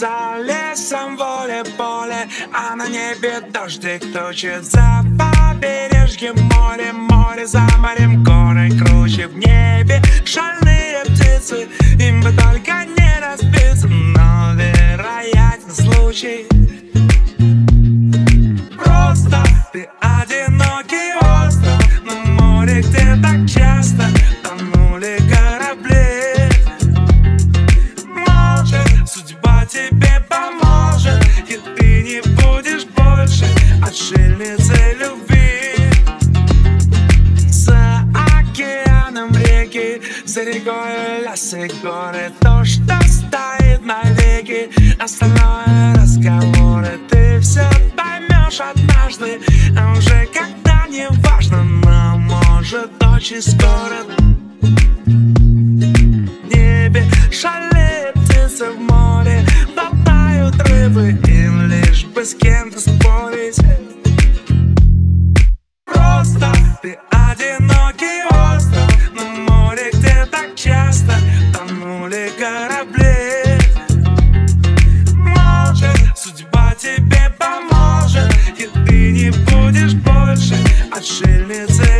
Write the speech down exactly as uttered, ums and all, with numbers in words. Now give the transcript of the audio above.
За лесом воле-поле, а на небе дождик тучит. За побережьем море, море за морем, горы круче в небе. Шальные птицы, им бы только не разбиться, но вероятен случай. Просто ты одинокий остров на море, где так часто тонули корабли. Может, судьба тебе поможет, и ты не будешь больше отшельницей любви. За океаном реки, за рекой леса и горы, то, что стоит навеки, остальное разговоры. Ты все поймешь однажды, а уже когда не важно, но может очень скоро. В небе шалеют птицы, в море болтают рыбы, им лишь бы с кем-то спорить. Просто ты одинокий остров на море, где так часто тонули корабли. Может, судьба тебе поможет, и ты не будешь больше отшельницей.